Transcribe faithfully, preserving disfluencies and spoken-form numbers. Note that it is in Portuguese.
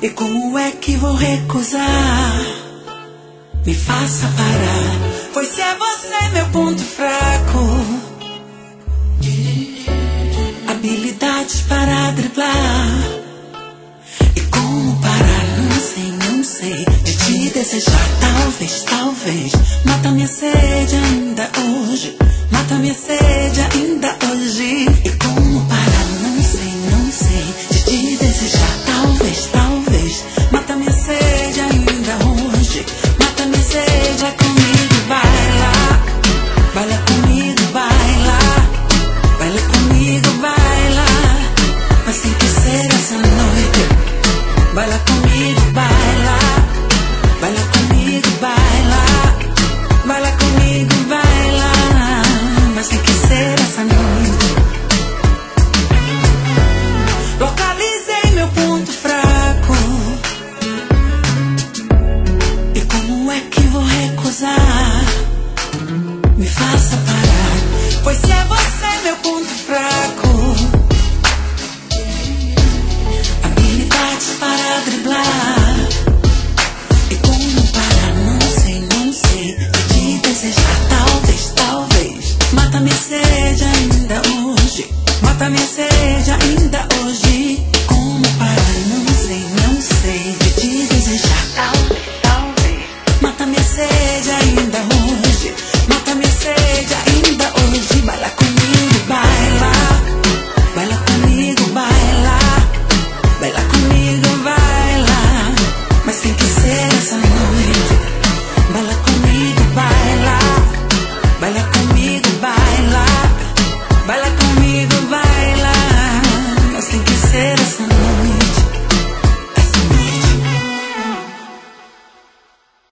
E como é que vou recusar? Me faça parar, pois se é você meu ponto fraco, habilidades para driblar. E como parar? Não sei, não sei. De te desejar, talvez, talvez. Mata minha sede ainda hoje. Mata minha sede ainda hoje. E como parar? Não sei, não sei. De te desejar, talvez, talvez. Mata minha sede ainda hoje. Mata minha sede, vai comigo, baila. Baila comigo, baila. Baila comigo, baila. Mas tem que ser essa noite. Baila comigo, baila.